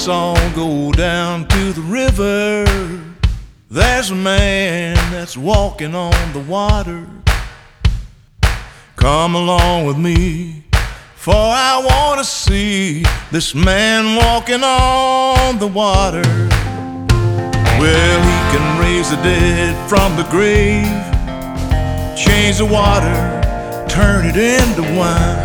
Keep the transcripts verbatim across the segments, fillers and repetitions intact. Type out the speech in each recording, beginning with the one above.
Let's all go down to the river. There's a man that's walking on the water. Come along with me, for I want to see this man walking on the water. Well, he can raise the dead from the grave, change the water, turn it into wine.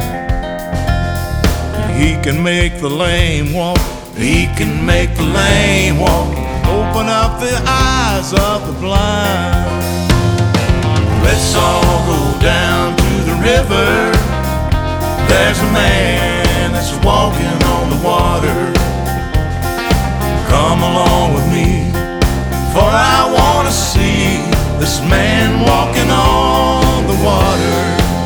He can make the lame walk, he can make the lame walk, open up the eyes of the blind. Let's all go down to the river. There's a man that's walking on the water. Come along with me, for I want to see this man walking on the water.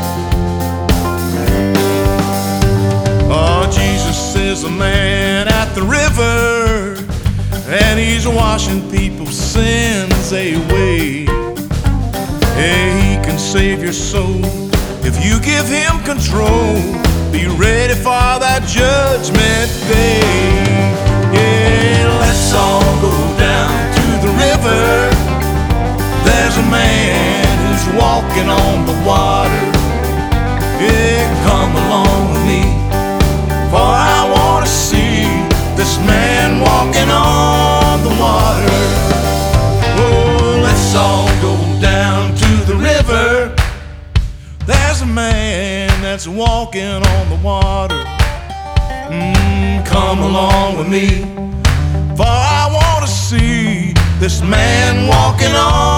Oh, Jesus is a man at the river, and he's washing people's sins away. Hey, he can save your soul if you give him control. Be ready for that judgment day. Yeah, let's all go down to the river. There's a man who's walking on the water. Yeah, come along with me, for I want to see this man walking on the water. Oh, let's all go down to the river. There's a man that's walking on the water. Mm, come along with me, for I want to see this man walking on